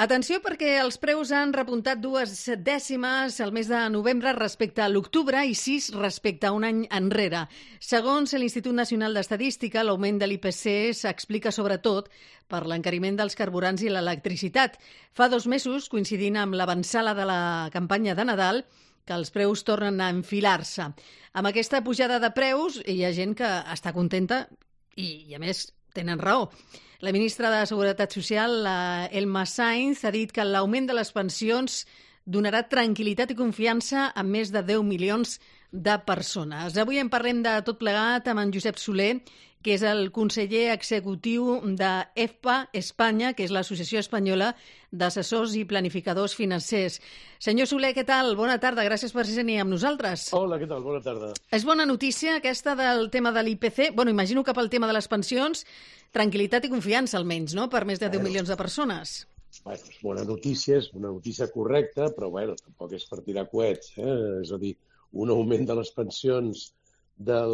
Atenció perquè els preus han repuntat 2 dècimes al mes de novembre respecte a l'octubre i 6 respecte a un any enrere. Segons l'Institut Nacional d'Estadística, l'augment de l'IPC s'explica sobretot per l'encariment dels carburants i l'electricitat. Fa 2 mesos, coincidint amb l'avançada de la campanya de Nadal, que els preus tornen a enfilar-se. Amb aquesta pujada de preus hi ha gent que està contenta i a més, tenen raó. La ministra de Seguretat Social, Elma Sainz, ha dit que l'augment de les pensions donarà tranquil·litat i confiança a més de 10 milions de persones. Avui en parlem de tot plegat amb en Josep Soler, que és el conseller executiu de EFPA Espanya, que és l'Associació Espanyola d'Assessors i Planificadors Financers. Senyor Soler, què tal? Bona tarda, gràcies per ser amb nosaltres. Hola, què tal? Bona tarda. És bona notícia aquesta del tema de l'IPC? Bueno, imagino que pel tema de les pensions, tranquil·litat i confiança almenys, no?, per més de 10 milions de persones. Bueno, és una notícia correcta, però bueno, tampoc és per tirar coets, És a dir, un augment de les pensions del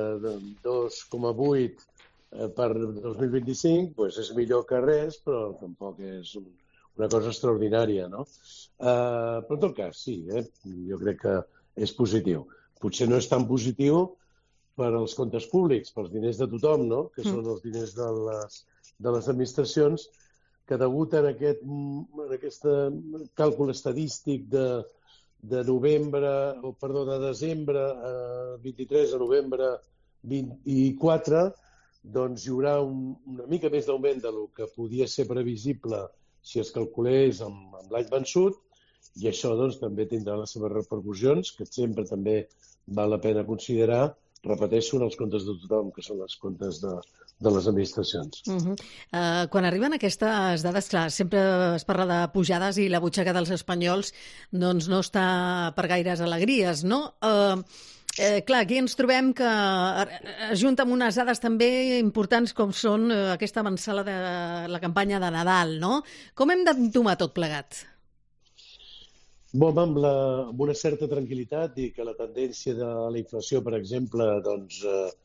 2,8 per 2025 doncs és millor que res, però tampoc és una cosa extraordinària, no? Però en tot cas, sí, jo crec que és positiu. Potser no és tan positiu per als comptes públics, pels diners de tothom, no? Que són els diners de les administracions, que degut a aquest càlcul estadístic de desembre 23 a novembre 24, doncs hi haurà una mica més d'augment del que podia ser previsible si es calculés amb l'any vençut, i això doncs també tindrà les seves repercussions, que sempre també val la pena considerar, repeteixo, en els comptes de tothom, que són els comptes de les administracions. Quan arriben aquestes dades, clar, sempre es parla de pujades i la butxaca dels espanyols doncs no està per gaires alegries, no? Clar, aquí ens trobem que es junta amb unes dades també importants com són aquesta avançada de la campanya de Nadal, no? Com hem d'entomar tot plegat? Bon, amb una certa tranquil·litat i que la tendència de la inflació, per exemple, doncs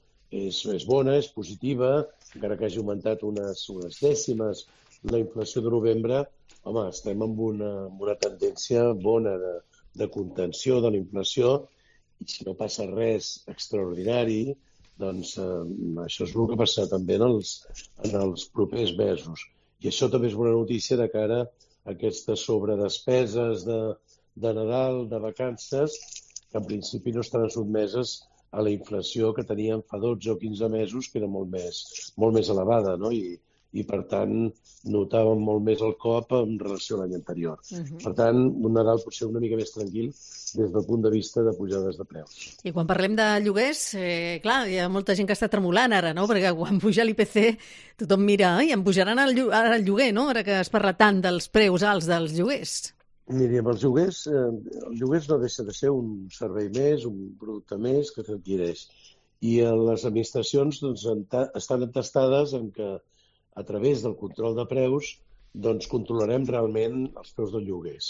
és bona, és positiva, encara que hagi augmentat unes dècimes la inflació de novembre, home, estem amb una tendència bona de contenció de la inflació, i si no passa res extraordinari, doncs això és el que passarà també en els propers mesos. I això també és bona notícia de cara a aquestes sobredespeses de Nadal, de vacances, que en principi no estaran sotmeses a la inflació que teníem fa 12 o 15 mesos, que era molt més elevada, no? I per tant, notàvem molt més el cop en relació a l'any anterior. Per tant, un Nadal potser una mica més tranquil des del punt de vista de pujades de preus. I quan parlem de lloguers, clar, hi ha molta gent que està tremolant ara, no? Perquè quan puja l'IPC tothom mira, i em pujaran el lloguer, no? Ara que es parla tant dels preus alts dels lloguers. Miri, amb els lloguers no deixa de ser un servei més, un producte més que s'adquireix. I les administracions doncs, estan entestades en que a través del control de preus doncs, controlarem realment els preus dels lloguers.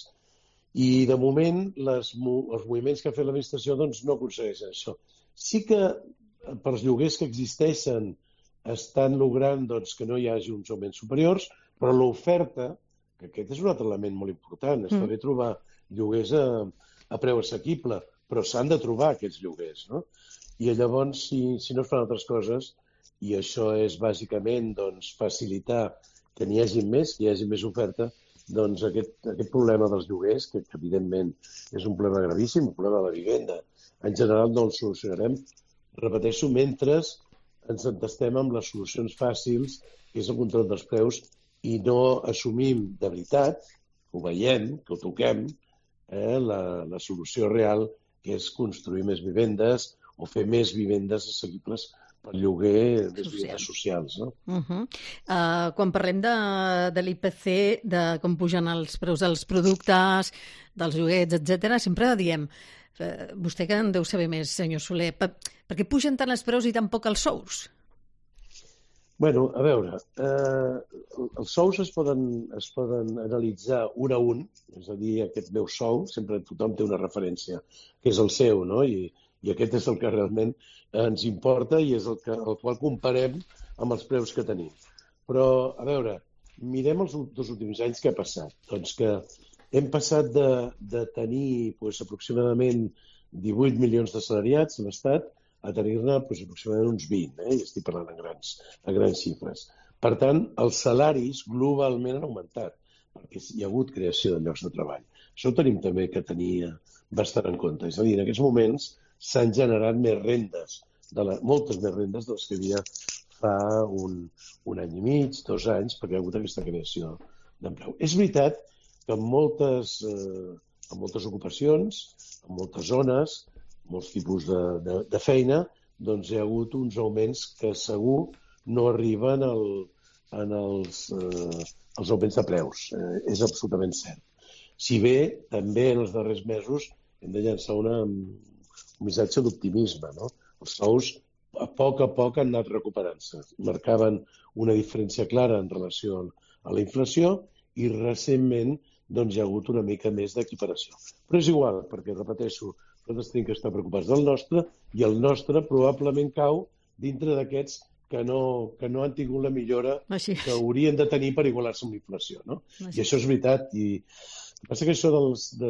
I de moment els moviments que ha fet l'administració doncs, no aconsegueixen això. Sí que pels lloguers que existeixen estan logrant doncs, que no hi hagi uns augments superiors, però l'oferta, que aquest és un altre element molt important. Està bé trobar lloguers a preu assequible, però s'han de trobar aquests lloguers, no? I llavors, si no es fan altres coses, i això és bàsicament doncs, facilitar que n'hi hagi més, que hi hagi més oferta, doncs aquest problema dels lloguers, que evidentment és un problema gravíssim, un problema de la vivenda, en general no el solucionarem, repeteixo, mentre ens entestem amb les solucions fàcils, que és el control dels preus, i no assumim de veritat, ho veiem, que ho toquem, la solució real, que és construir més vivendes o fer més vivendes assequibles per lloguer, més vivendes socials. No? Quan parlem de l'IPC, de com pugen els preus dels productes, dels lloguers, etc., sempre diem, vostè que en deu saber més, senyor Soler, per què pugen tant els preus i tan poc els sous? Bueno, a veure, els sous es poden analitzar un a un, és a dir, aquest meu sou, sempre tothom té una referència, que és el seu, no? I aquest és el que realment ens importa i és el qual comparem amb els preus que tenim. Però, a veure, mirem els 2 últims anys què ha passat. Doncs que hem passat de tenir aproximadament 18 milions d'assalariats a l'Estat a tenir-ne aproximadament uns 20, i estic parlant a grans xifres. Per tant, els salaris globalment han augmentat, perquè hi ha hagut creació de llocs de treball. Això ho tenim també que tenir bastant en compte. És a dir, en aquests moments s'han generat més rendes, moltes més rendes de les que hi havia fa un any i mig, 2 anys, perquè hi ha hagut aquesta creació d'empleo. És veritat que en moltes ocupacions, en moltes zones, molts tipus de feina, doncs hi ha hagut uns augments que segur no arriben als augments de preus. És absolutament cert. Si bé, també en els darrers mesos hem de llançar un missatge d'optimisme, no? Els sous a poc han anat recuperant-se. Marcaven una diferència clara en relació a la inflació i recentment doncs, hi ha hagut una mica més d'equiparació. Però és igual, perquè, repeteixo, nosaltres tenim que estar preocupats del nostre i el nostre probablement cau dintre d'aquests que no han tingut la millora que haurien de tenir per igualar-se amb la inflació. No? I això és veritat. I el que passa que això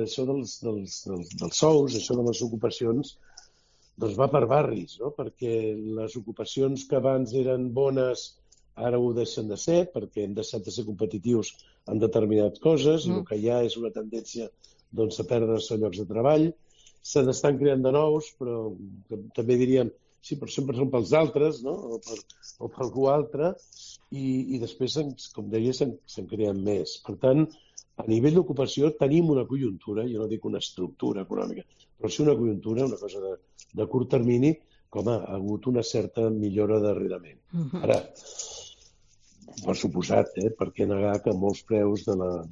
dels sous, això de les ocupacions, doncs va per barris, no? Perquè les ocupacions que abans eren bones ara ho deixen de ser, perquè hem deixat de ser competitius en determinades coses, i el que hi ha és una tendència doncs, a perdre-se llocs de treball. Se n'estan creant de nous, però també diríem, sí, però sempre són pels altres, no? O per algú altre, i després, com deia, se'n creen més. Per tant, a nivell d'ocupació tenim una conjuntura, jo no dic una estructura econòmica, però sí una conjuntura, una cosa de curt termini, com ha hagut una certa millora darrerament. Ara, per suposat, per què negar que molts preus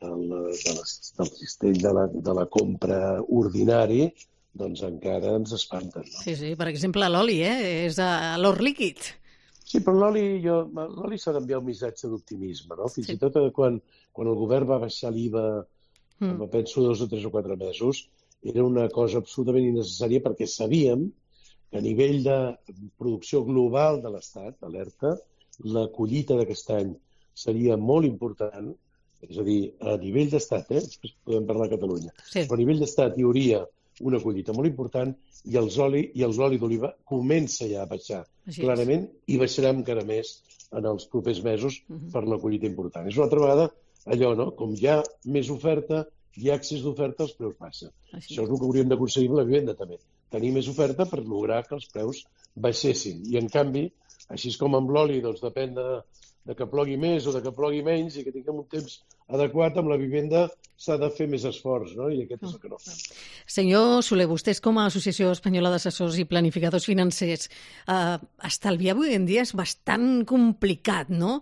del cistell de la compra ordinari doncs encara ens espanten. No? Sí, per exemple, l'oli, és l'or líquid. Sí, però l'oli s'ha d'enviar un missatge d'optimisme, no? Fins i tot quan el govern va baixar l'IVA, penso 2 o 3 o 4 mesos, era una cosa absolutament innecessària perquè sabíem que a nivell de producció global de l'Estat, alerta, la collita d'aquest any seria molt important, és a dir, a nivell d'Estat, després podem parlar a Catalunya, però a nivell d'Estat hi hauria una collita molt important i l'oli d'oliva comença ja a baixar clarament i baixarà encara més en els propers mesos per la collita important. És una altra vegada allò, no? Com hi ha més oferta, hi ha excés d'oferta, els preus baixen. Això és el que hauríem d'aconseguir amb la vivenda també. Tenir més oferta per lograr que els preus baixessin. I en canvi, així com amb l'oli, doncs depèn de que plogui més o de que plogui menys i que tinguem un temps adequat, amb la vivenda s'ha de fer més esforç, no? I aquest és el que no fem. Senyor Soler, vostès com a Associació Espanyola d'Assessors i Planificadors Financers, estalviar avui en dia és bastant complicat, no?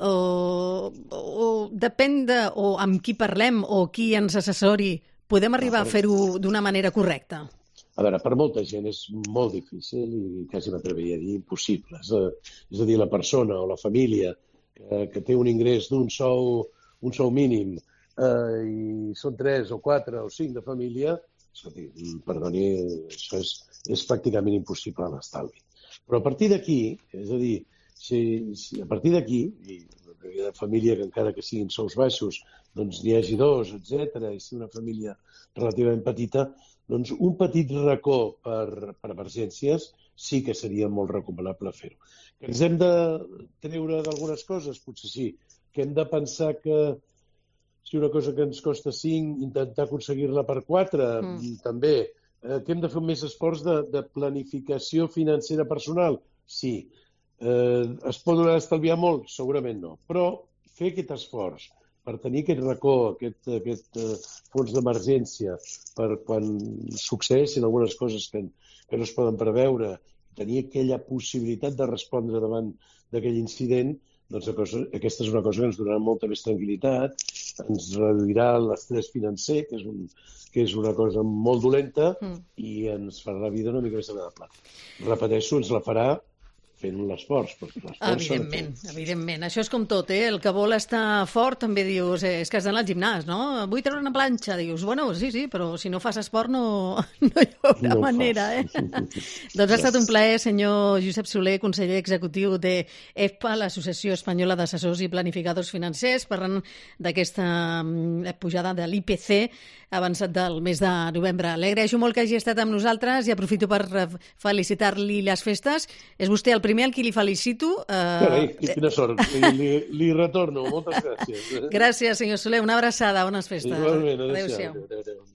O depèn o amb qui parlem o qui ens assessori, podem arribar a fer-ho d'una manera correcta? A veure, per molta gent és molt difícil i quasi m'atreviria a dir impossible. És a dir, la persona o la família que té un ingrés d'un sou mínim i són 3 o 4 o 5 de família, escolti, perdoni, això és pràcticament impossible l'estalvi. Però a partir d'aquí, és a dir, si a partir d'aquí, i la família que encara que siguin sous baixos, doncs n'hi hagi 2, etc., i si una família relativament petita, doncs un petit racó per emergències sí que seria molt recomanable fer-ho. Que ens hem de treure d'algunes coses? Potser sí. Que hem de pensar que si una cosa que ens costa 5, intentar aconseguir-la per 4, també. Que hem de fer més esforç de planificació financera personal? Sí. Es pot estalviar molt? Segurament no. Però fer aquest esforç per tenir aquest racó, aquest fons d'emergència, per quan succeeixin algunes coses que no es poden preveure, tenir aquella possibilitat de respondre davant d'aquell incident, doncs aquesta és una cosa que ens donarà molta més tranquil·litat, ens reduirà l'estrès financer, que és una cosa molt dolenta, i ens farà la vida una mica més agradable. Repeteixo, ens la farà fent l'esforç, perquè l'esforç s'ha de fer. Evidentment. Això és com tot, el que vol estar fort també dius, és que has d'anar al gimnàs, no? Vull treure una planxa, dius, bueno, sí, però si no fas esport no hi haurà manera, Doncs ha estat un plaer, senyor Josep Soler, conseller executiu de EFPA, l'Associació Espanyola d'Assessors i Planificadors Financers, parlant d'aquesta pujada de l'IPC avançat del mes de novembre. Li agraeixo molt que hagi estat amb nosaltres i aprofito per felicitar-li les festes. És vostè el primer al qui li felicito. Carai, quina sort. Li retorno. Moltes gràcies. Gràcies, senyor Soler. Una abraçada. Bones festes. Igualment. Adéu-siau. Adéu-siau.